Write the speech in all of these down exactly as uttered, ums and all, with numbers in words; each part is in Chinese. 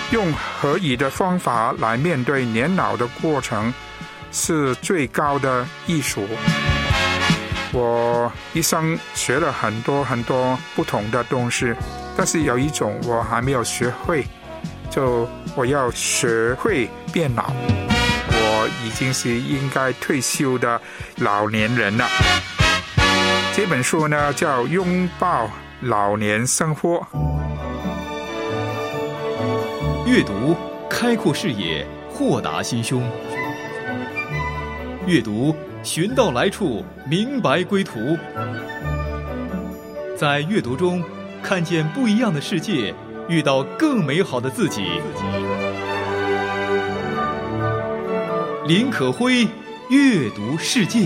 用合宜的方法来面对年老的过程是最高的艺术。我一生学了很多很多不同的东西，但是有一种我还没有学会，就我要学会变老。我已经是应该退休的老年人了。这本书呢叫《拥抱老年生活》。 阅读开阔视野，豁达心胸。阅读寻到来处，明白归途。在阅读中看见不一样的世界，遇到更美好的自己。林可辉，阅读世界。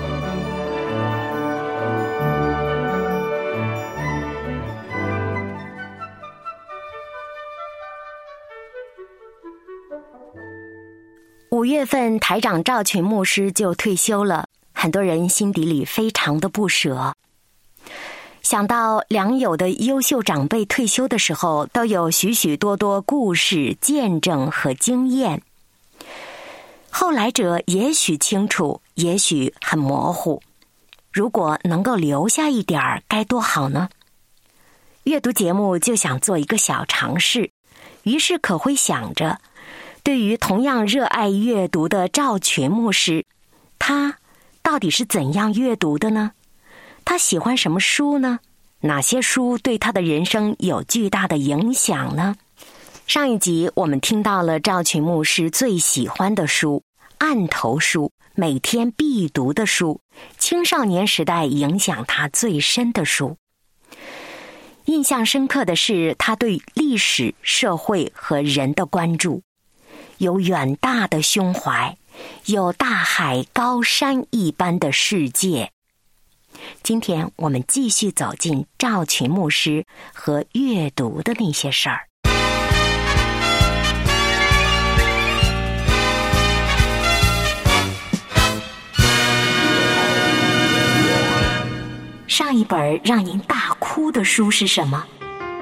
五月份，台长赵群牧师就退休了，很多人心底里非常的不舍。想到良友的优秀长辈退休的时候，都有许许多多故事、见证和经验。后来者也许清楚，也许很模糊。如果能够留下一点儿，该多好呢？阅读节目就想做一个小尝试，于是可会想着，对于同样热爱阅读的赵群牧师，他到底是怎样阅读的呢？他喜欢什么书呢？哪些书对他的人生有巨大的影响呢？上一集我们听到了赵群牧师最喜欢的书，案头书，每天必读的书，青少年时代影响他最深的书。印象深刻的是他对历史、社会和人的关注，有远大的胸怀，有大海高山一般的世界。今天我们继续走进赵群牧师和阅读的那些事儿。上一本让您大哭的书是什么？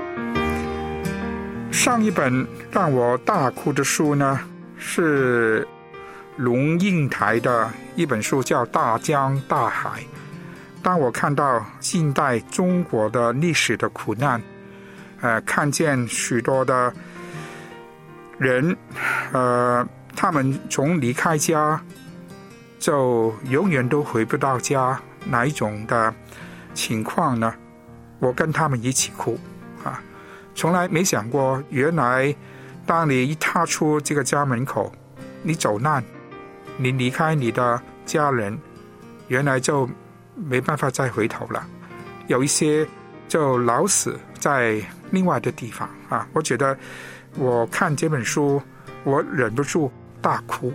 上一本让我大哭的书呢，是龙应台的一本书，叫《大江大海》。当我看到近代中国的历史的苦难，呃，看见许多的人，呃，他们从离开家就永远都回不到家，哪一种的情况呢？我跟他们一起哭啊！从来没想过，原来当你一踏出这个家门口，你走难，你离开你的家人，原来就没办法再回头了。有一些就老死在另外的地方啊！我觉得我看这本书，我忍不住大哭。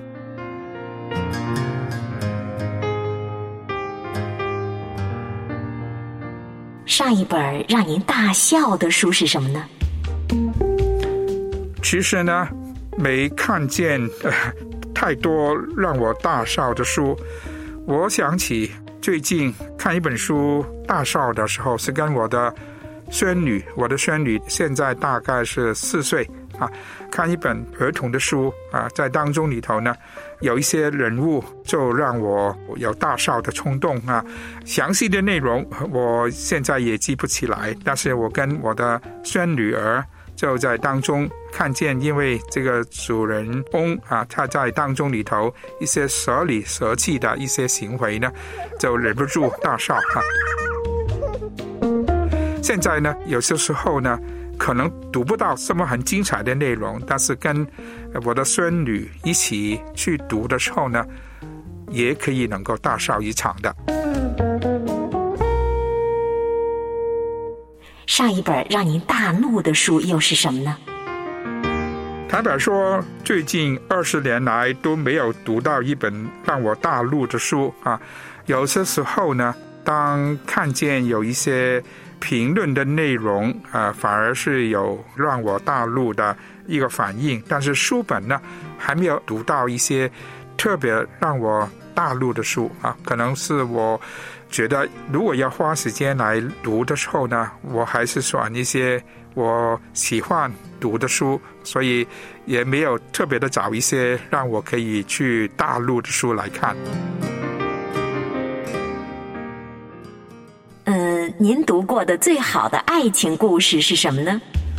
上一本让您大笑的书是什么呢？ 其实呢，没看见、呃、太多让我大笑的书。我想起最近看一本书大笑的时候，是跟我的孙女，我的孙女现在大概是四岁啊，看一本儿童的书啊，在当中里头呢，有一些人物就让我有大笑的冲动啊。详细的内容我现在也记不起来，但是我跟我的孙女儿就在当中看见，因为这个主人翁啊，他在当中里头一些舍里舍气的一些行为呢，就忍不住大笑哈、啊。现在呢，有些时候呢，可能读不到什么很精彩的内容，但是跟我的孙女一起去读的时候呢，也可以能够大笑一场的。 上一本让您大怒的书又是什么呢？ 坦白说，最近二十年来都没有读到一本让我大怒的书啊。有些时候呢，当看见有一些评论的内容啊、呃，反而是有让我大怒的一个反应，但是书本呢，还没有读到一些特别让我大怒的书啊。可能是我觉得如果要花时间来读的时候呢，我还是选一些我喜欢读的书，所以也没有特别的找一些让我可以去大陆的书来看。 嗯，您读过的最好的爱情故事是什么呢？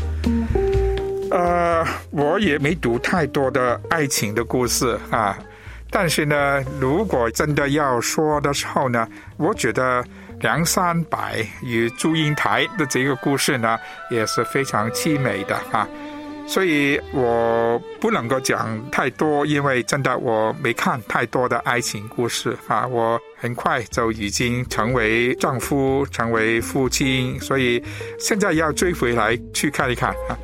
呃，我也没读太多的爱情的故事啊，但是呢，如果真的要说的时候呢，我觉得梁山伯与祝英台的这个故事呢，也是非常凄美的啊。所以我不能够讲太多，因为真的我没看太多的爱情故事啊，我很快就已经成为丈夫，成为父亲，所以现在要追回来去看一看啊。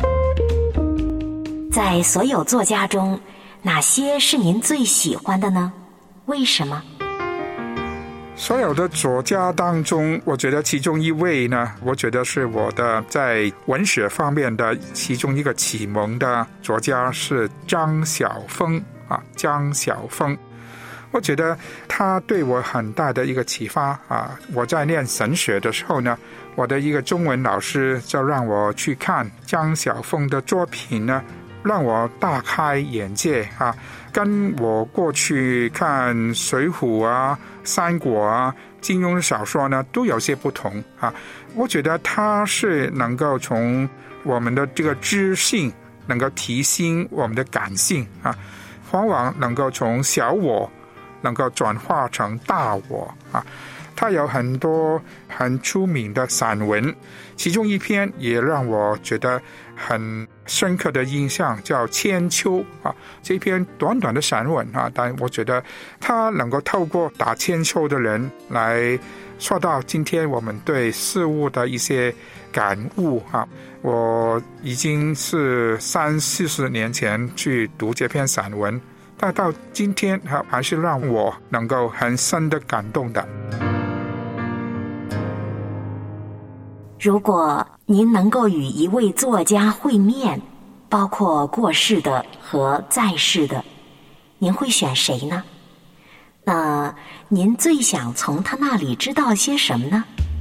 在所有作家中，哪些是您最喜欢的呢？为什么？ 所有的作家当中，我觉得其中一位呢，我觉得是我的在文学方面的其中一个启蒙的作家是张晓峰啊，张晓峰。我觉得他对我很大的一个启发啊！我在念神学的时候呢，我的一个中文老师就让我去看张晓峰的作品呢，让我大开眼界啊！跟我过去看水浒啊、三国啊、金庸的小说呢，都有些不同啊。我觉得他是能够从我们的这个知性，能够提升我们的感性啊，往往能够从小我能够转化成大我啊。他有很多很出名的散文，其中一篇也让我觉得很深刻的印象，叫《千秋》啊。这篇短短的散文啊，但我觉得他能够透过打千秋的人来说到今天我们对事物的一些感悟啊。我已经是三四十年前去读这篇散文，但到今天还是让我能够很深的感动的。 如果您能够与一位作家会面，包括过世的和在世的，您会选谁呢？那您最想从他那里知道些什么呢？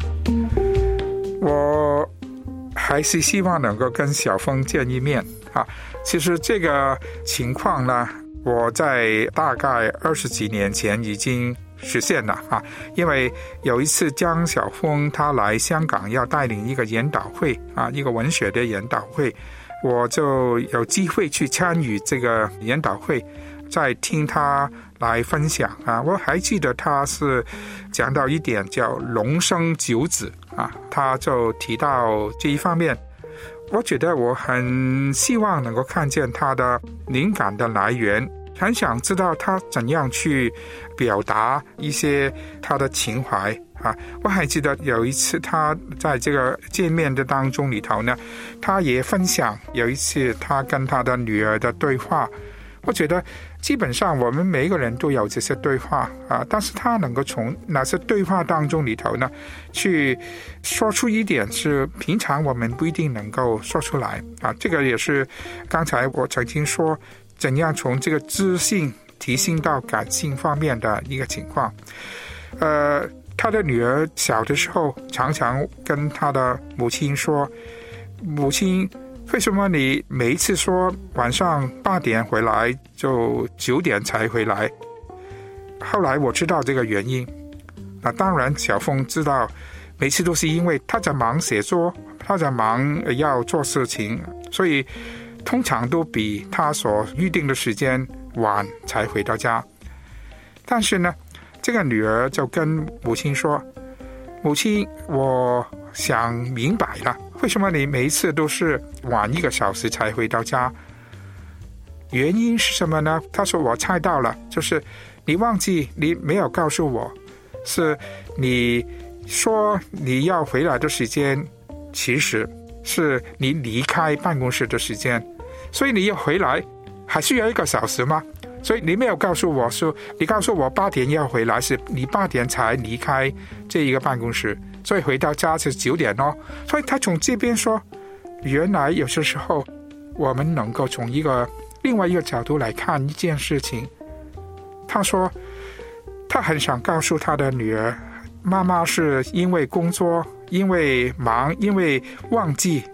我还是希望能够跟小峰见一面啊。其实这个情况呢，我在大概二十几年前已经实现了啊，因为有一次张晓峰他来香港要带领一个研讨会啊，一个文学的研讨会，我就有机会去参与这个研讨会，在听他来分享啊。我还记得他是讲到一点叫龙生九子啊，他就提到这一方面。我觉得我很希望能够看见他的灵感的来源，很想知道他怎样去表达一些他的情怀啊。我还记得有一次他在这个见面的当中里头呢，他也分享有一次他跟他的女儿的对话。我觉得基本上我们每一个人都有这些对话啊，但是他能够从那些对话当中里头呢，去说出一点是平常我们不一定能够说出来啊。这个也是刚才我曾经说怎样从这个知性提升到感性方面的一个情况。呃，他的女儿小的时候常常跟他的母亲说，母亲，为什么你每一次说晚上八点回来就九点才回来？后来我知道这个原因。那当然小峰知道每次都是因为他在忙写作，他在忙要做事情，所以通常都比他所预定的时间晚才回到家。但是呢，这个女儿就跟母亲说，母亲，我想明白了，为什么你每一次都是晚一个小时才回到家？原因是什么呢？他说我猜到了，就是你忘记你没有告诉我，是你说你要回来的时间其实是你离开办公室的时间，所以你要回来还需要一个小时吗？所以你没有告诉我说，你告诉我八点要回来，是你八点才离开这一个办公室，所以回到家是九点哦。所以他从这边说，原来有些时候我们能够从一个另外一个角度来看一件事情。他说他很想告诉他的女儿，妈妈是因为工作，因为忙，因为忘记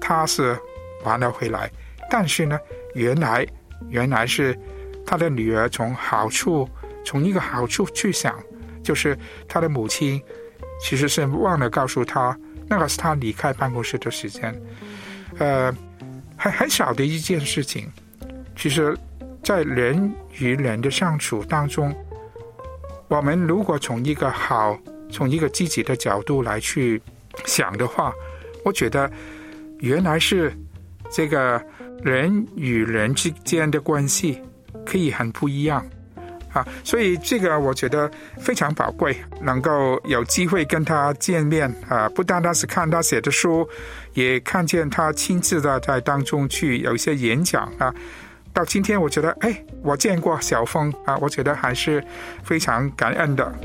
他是还了回来，但是呢，原来原来是他的女儿从好处从一个好处去想，就是他的母亲其实是忘了告诉他，那个是他离开办公室的时间。呃，很很少的一件事情，其实在人与人的相处当中，我们如果从一个好从一个积极的角度来去想的话，我觉得原来是这个人与人之间的关系可以很不一样啊，所以这个我觉得非常宝贵，能够有机会跟他见面啊，不单单是看他写的书，也看见他亲自的在当中去有一些演讲啊。到今天我觉得，哎，我见过小峰啊，我觉得还是非常感恩的。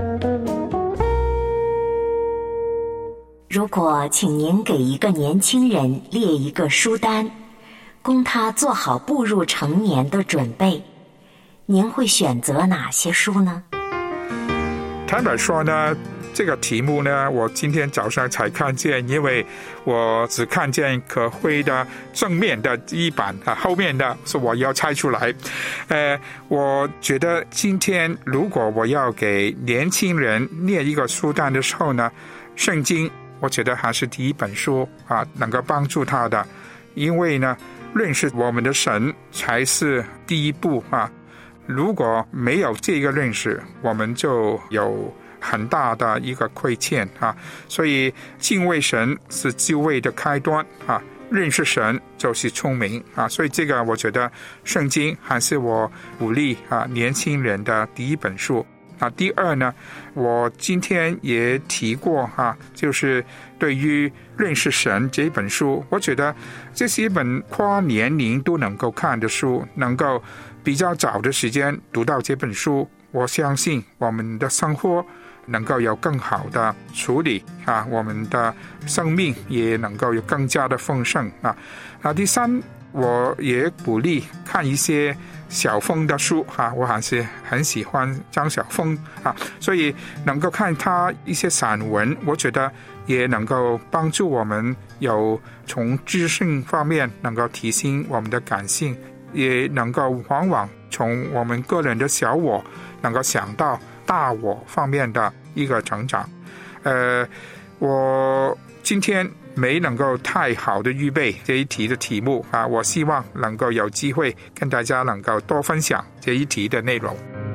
如果请您给一个年轻人列一个书单，供他做好步入成年的准备，您会选择哪些书呢？ 坦白说呢，这个题目呢，我今天早上才看见，因为我只看见可辉的正面的一版啊，后面的是我要猜出来。呃，我觉得今天如果我要给年轻人列一个书单的时候呢，圣经我觉得还是第一本书啊，能够帮助他的，因为呢，认识我们的神才是第一步啊。如果没有这个认识，我们就有很大的一个亏欠啊。所以敬畏神是智慧的开端啊，认识神就是聪明啊。所以这个我觉得圣经还是我鼓励啊年轻人的第一本书啊。第二呢，我今天也提过啊，就是对于认识神这一本书，我觉得这是一本跨年龄都能够看的书，能够比较早的时间读到这本书，我相信我们的生活能够有更好的处理啊，我们的生命也能够有更加的丰盛啊。啊，第三，我也鼓励看一些小峰的书啊，我还是很喜欢张晓峰啊，所以能够看他一些散文，我觉得也能够帮助我们有从知性方面能够提升我们的感性，也能够往往从我们个人的小我能够想到大我方面的一个成长。呃，我今天没能够太好的预备这一题的题目啊，我希望能够有机会跟大家能够多分享这一题的内容。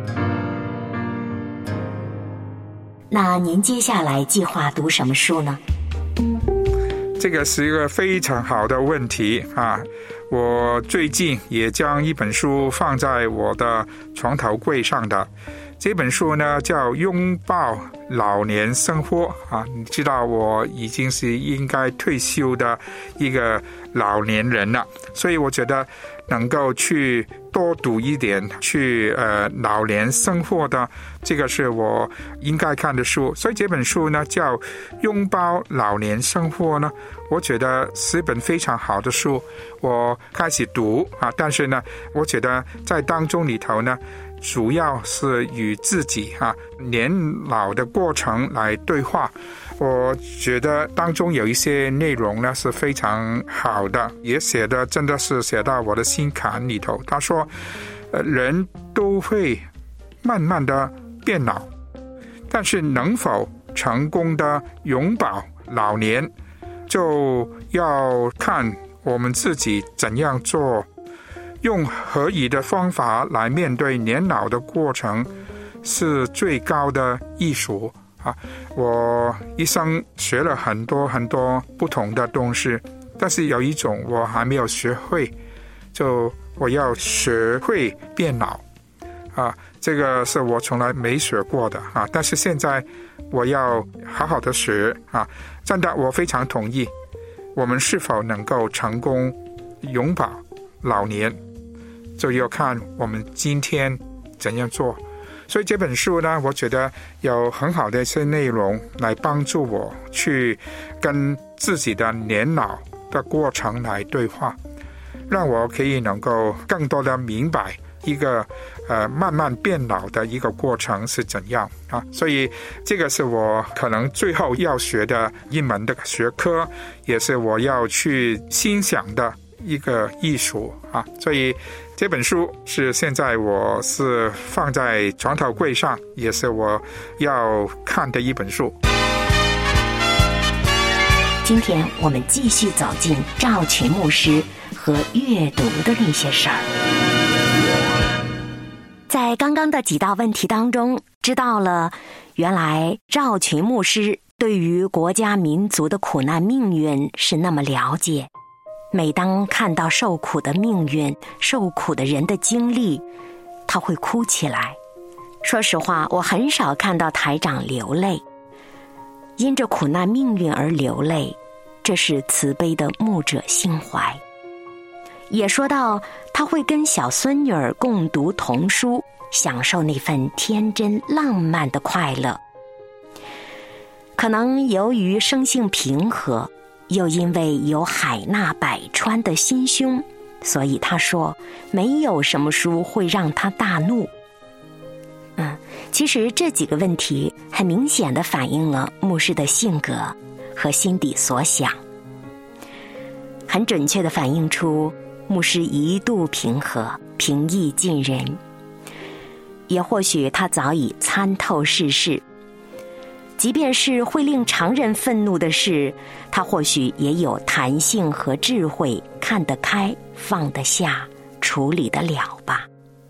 那您接下来计划读什么书呢？ 这个是一个非常好的问题啊！我最近也将一本书放在我的床头柜上的，这本书呢叫《拥抱老年生活》啊。你知道我已经是应该退休的一个老年人了，所以我觉得能够去多读一点，去呃老年生活的，这个是我应该看的书。所以这本书呢叫《拥抱老年生活》呢，我觉得是一本非常好的书。我开始读啊，但是呢，我觉得在当中里头呢，主要是与自己啊年老的过程来对话。我觉得当中有一些内容呢是非常好的，也写的真的是写到我的心坎里头。他说，呃，人都会慢慢的变老，但是能否成功的永葆老年，就要看我们自己怎样做，用合宜的方法来面对年老的过程，是最高的艺术啊。我一生学了很多很多不同的东西，但是有一种我还没有学会，就我要学会变老啊，这个是我从来没学过的啊，但是现在我要好好的学啊。真的，我非常同意，我们是否能够成功永葆老年，就要看我们今天怎样做。所以这本书呢，我觉得有很好的一些内容来帮助我去跟自己的年老的过程来对话，让我可以能够更多的明白一个呃慢慢变老的一个过程是怎样啊？所以这个是我可能最后要学的一门的学科，也是我要去欣赏的一个艺术啊。所以这本书是现在我是放在床头柜上，也是我要看的一本书。 今天我们继续走进赵群牧师和阅读的那些事儿。在刚刚的几道问题当中，知道了原来赵群牧师对于国家民族的苦难命运是那么了解。每当看到受苦的命运、受苦的人的经历，他会哭起来。说实话，我很少看到台长流泪。因着苦难命运而流泪，这是慈悲的牧者心怀。也说到他会跟小孙女儿共读童书，享受那份天真浪漫的快乐。可能由于生性平和，又因为有海纳百川的心胸，所以他说没有什么书会让他大怒。嗯，其实这几个问题很明显地反映了牧师的性格和心底所想，很准确地反映出牧师一度平和、平易近人。也或许他早已参透世事，即便是会令常人愤怒的事，他或许也有弹性和智慧，看得开、放得下、处理得了吧。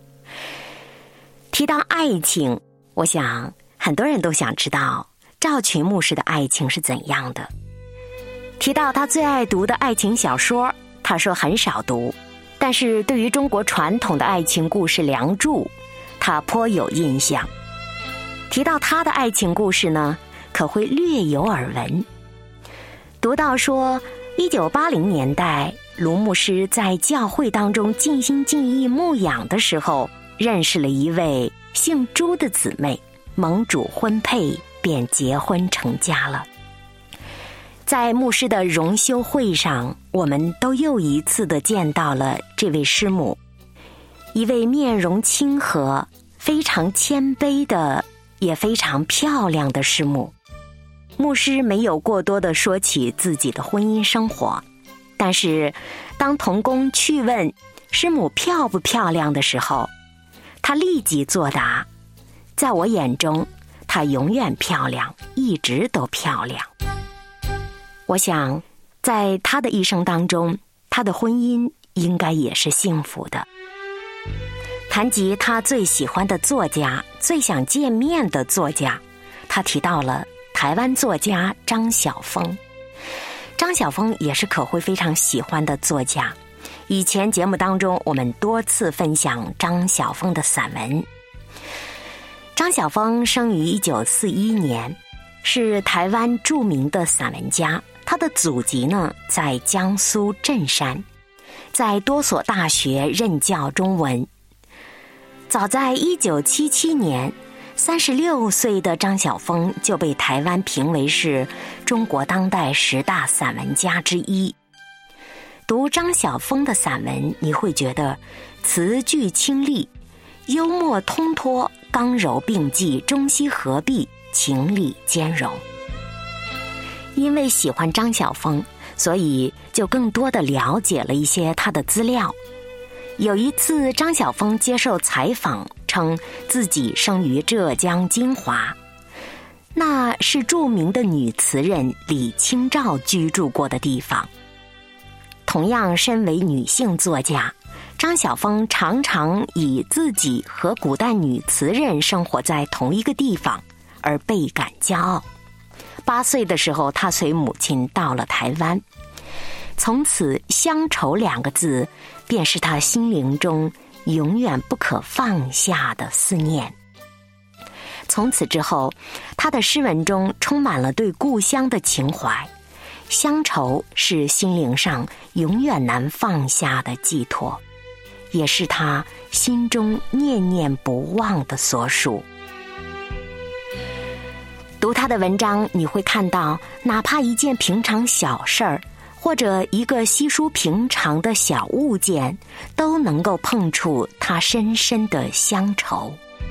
提到爱情，我想很多人都想知道赵群牧师的爱情是怎样的。提到他最爱读的爱情小说，他说很少读，但是对于中国传统的爱情故事《梁祝》，他颇有印象。提到他的爱情故事呢，可会略有耳闻。读到说一九八零年代卢牧师在教会当中尽心尽意牧养的时候，认识了一位姓朱的姊妹，蒙主婚配，便结婚成家了。在牧师的荣休会上，我们都又一次的见到了这位师母，一位面容亲和、非常谦卑的，也非常漂亮的师母。牧师没有过多的说起自己的婚姻生活，但是当同工去问师母漂不漂亮的时候，他立即作答：在我眼中，她永远漂亮，一直都漂亮。我想在他的一生当中，他的婚姻应该也是幸福的。谈及他最喜欢的作家，最想见面的作家，他提到了台湾作家张晓峰。张晓峰也是可会非常喜欢的作家，以前节目当中我们多次分享张晓峰的散文。张晓峰生于一九四一年，是台湾著名的散文家。他的祖籍呢在江苏镇山，在多所大学任教中文。早在一九七七年，三十六岁的张晓峰就被台湾评为是中国当代十大散文家之一。读张晓峰的散文，你会觉得词句清丽，幽默通脱，刚柔并济，中西合璧，情理兼容。因为喜欢张晓峰，所以就更多的了解了一些他的资料。有一次张晓峰接受采访，称自己生于浙江金华，那是著名的女词人李清照居住过的地方。同样身为女性作家，张晓峰常常以自己和古代女词人生活在同一个地方而倍感骄傲。八岁的时候，他随母亲到了台湾，从此乡愁两个字便是他心灵中永远不可放下的思念。从此之后，他的诗文中充满了对故乡的情怀，乡愁是心灵上永远难放下的寄托，也是他心中念念不忘的所属。读他的文章，你会看到哪怕一件平常小事儿， 或者一个稀疏平常的小物件，都能够碰触他深深的乡愁。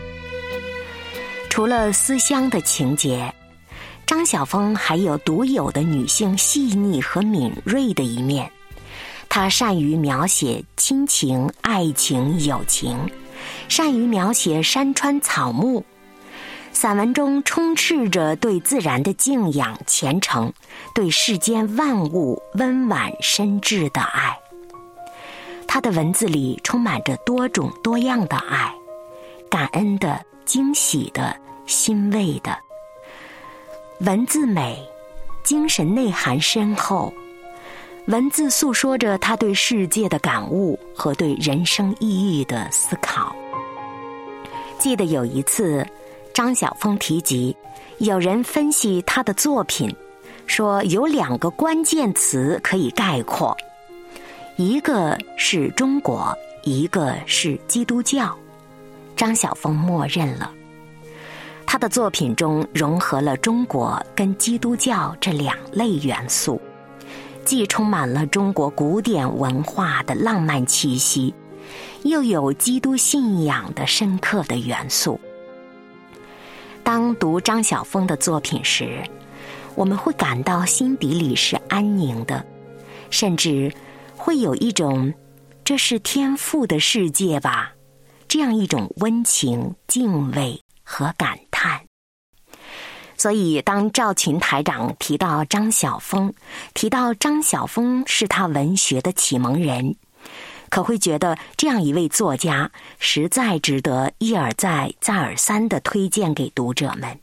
除了思乡的情节，张晓峰还有独有的女性细腻和敏锐的一面。她善于描写亲情、爱情、友情，善于描写山川草木。散文中充斥着对自然的敬仰虔诚，对世间万物温婉深挚的爱。他的文字里充满着多种多样的爱，感恩的、惊喜的、欣慰的。文字美，精神内涵深厚，文字诉说着他对世界的感悟和对人生意义的思考。记得有一次张晓峰提及，有人分析他的作品，说有两个关键词可以概括，一个是中国，一个是基督教。张晓峰默认了。他的作品中融合了中国跟基督教这两类元素，既充满了中国古典文化的浪漫气息，又有基督信仰的深刻的元素。当读张晓峰的作品时，我们会感到心底里是安宁的，甚至会有一种这是天父的世界吧，这样一种温情、敬畏和感叹。所以当赵群台长提到张晓峰，提到张晓峰是他文学的启蒙人，可会觉得这样一位作家实在值得一而再再而三地推荐给读者们。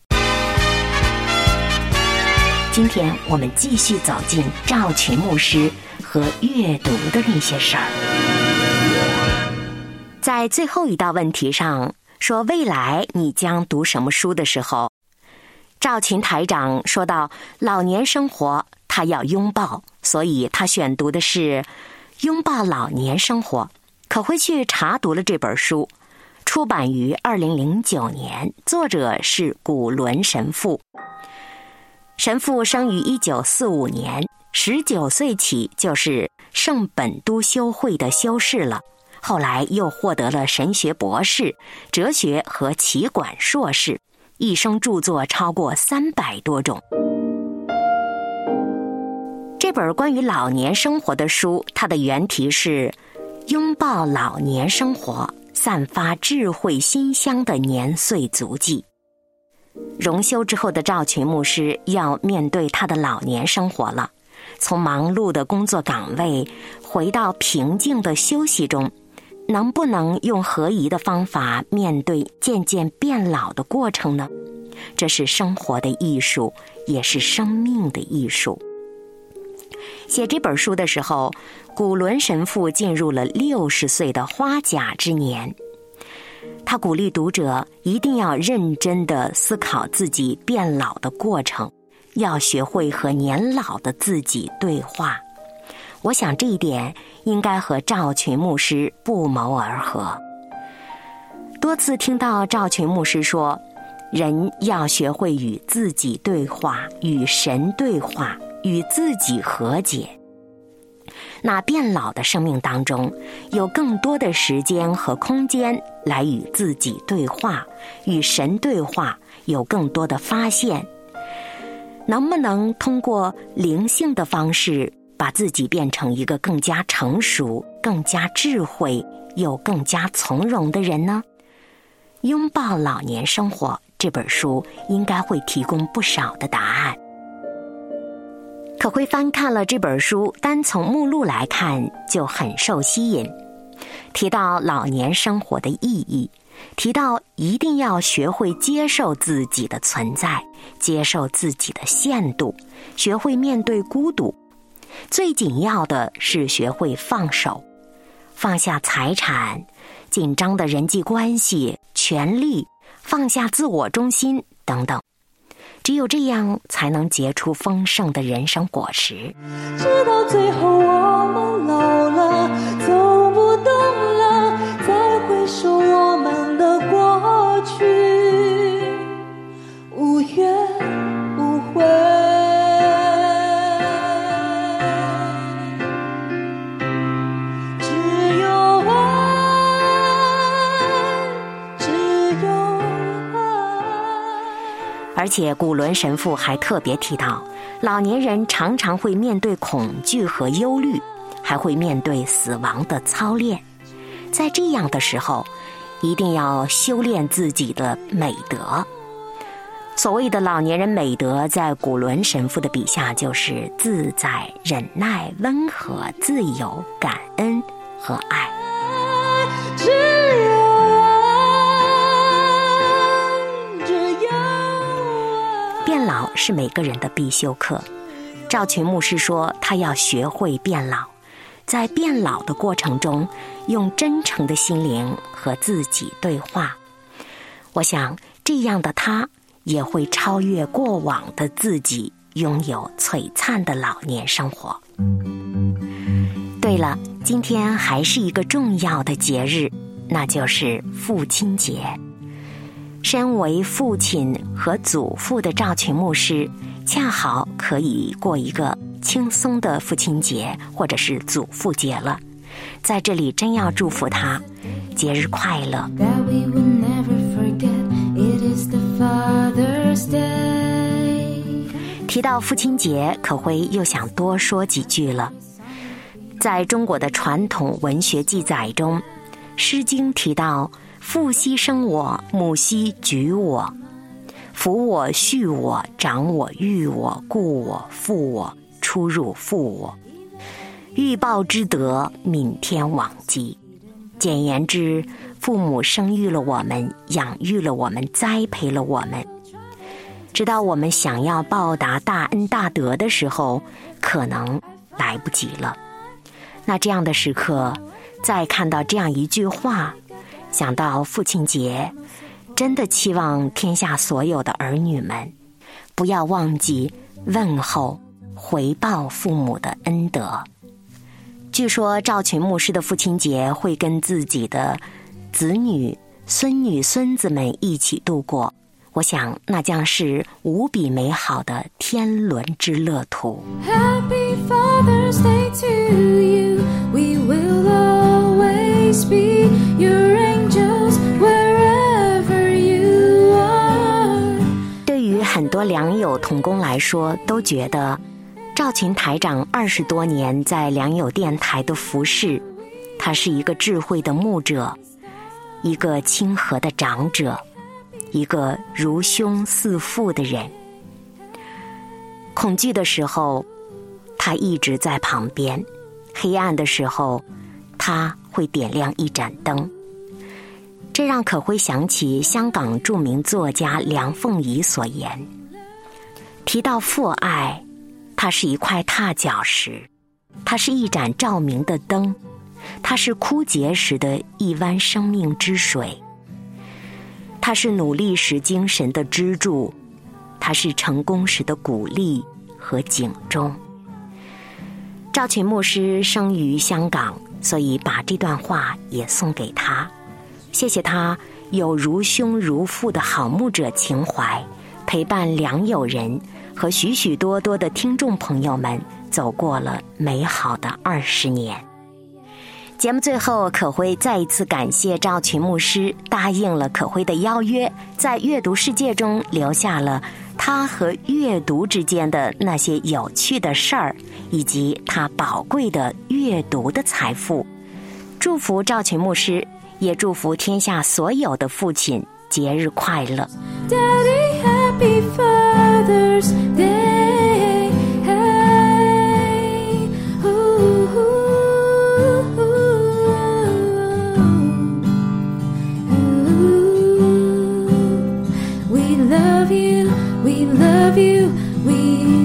今天我们继续走进赵群牧师和阅读的那些事儿。在最后一道问题上说未来你将读什么书的时候，赵群台长说到老年生活他要拥抱，所以他选读的是拥抱老年生活。可会去查读了这本书，出版于二零零九年，作者是古伦神父。神父生于一九四五年，十九岁起就是圣本都修会的修士了，后来又获得了神学博士、哲学和奇管硕士，一生著作超过三百多种。这本关于老年生活的书，它的原题是拥抱老年生活，散发智慧馨香的年岁足迹。荣休之后的赵群牧师要面对他的老年生活了，从忙碌的工作岗位回到平静的休息中，能不能用合宜的方法面对渐渐变老的过程呢？这是生活的艺术，也是生命的艺术。写这本书的时候，古伦神父进入了六十岁的花甲之年。他鼓励读者一定要认真地思考自己变老的过程，要学会和年老的自己对话。我想这一点应该和赵群牧师不谋而合。多次听到赵群牧师说，人要学会与自己对话，与神对话，与自己和解。那变老的生命当中，有更多的时间和空间来与自己对话，与神对话，有更多的发现。能不能通过灵性的方式，把自己变成一个更加成熟、更加智慧又更加从容的人呢？拥抱老年生活这本书应该会提供不少的答案。可会翻看了这本书，单从目录来看就很受吸引。提到老年生活的意义，提到一定要学会接受自己的存在，接受自己的限度，学会面对孤独。最紧要的是学会放手，放下财产、紧张的人际关系、权力，放下自我中心等等。只有这样才能结出丰盛的人生果实。 直到最后我们老了，走不动了，再回首我们的过去，无怨无悔。 而且古伦神父还特别提到，老年人常常会面对恐惧和忧虑，还会面对死亡的操练。在这样的时候，一定要修炼自己的美德。所谓的老年人美德，在古伦神父的笔下就是自在、忍耐、温和、自由、感恩和爱。 只有爱，只有爱。 变老是每个人的必修课。赵群牧师说，他要学会变老，在变老的过程中，用真诚的心灵和自己对话。我想，这样的他也会超越过往的自己，拥有璀璨的老年生活。对了，今天还是一个重要的节日，那就是父亲节。身为父亲和祖父的赵群牧师，恰好可以过一个轻松的父亲节或者是祖父节了。在这里真要祝福他节日快乐。 That we will never forget, it is the Father's Day。 提到父亲节，可辉又想多说几句了。在中国的传统文学记载中，《诗经》提到父兮生我，母兮举我，抚我，恤我，长我，育我，故我，复我，出入复我，欲报之德，悯天罔极。简言之，父母生育了我们，养育了我们，栽培了我们，直到我们想要报答大恩大德的时候，可能来不及了。那这样的时刻，再看到这样一句话，想到父亲节，真的期望天下所有的儿女们不要忘记问候回报父母的恩德。据说赵群牧师的父亲节会跟自己的子女、孙女、孙子们一起度过，我想那将是无比美好的天伦之乐途。 Happy Father's Day to you, we will always be your angels wherever you are。 对于很多良友同工来说，都觉得赵群台长二十多年在良友电台的服侍，他是一个智慧的牧者，一个亲和的长者，一个如兄似父的人。恐惧的时候，他一直在旁边；黑暗的时候，他会点亮一盏灯。这让可辉想起香港著名作家梁凤仪所言，提到父爱，它是一块踏脚石，它是一盏照明的灯，它是枯竭时的一湾生命之水，它是努力时精神的支柱，它是成功时的鼓励和警钟。赵群牧师生于香港，所以把这段话也送给他。谢谢他有如兄如父的好牧者情怀，陪伴良友人和许许多多的听众朋友们走过了美好的二十年。节目最后，可辉再一次感谢赵群牧师答应了可辉的邀约，在阅读世界中留下了他和阅读之间的那些有趣的事儿，以及他宝贵的阅读的财富。祝福赵群牧师，也祝福天下所有的父亲节日快乐。 Daddy, happy Father's Day. Hey, ooh, ooh, ooh. We love you, we love you, we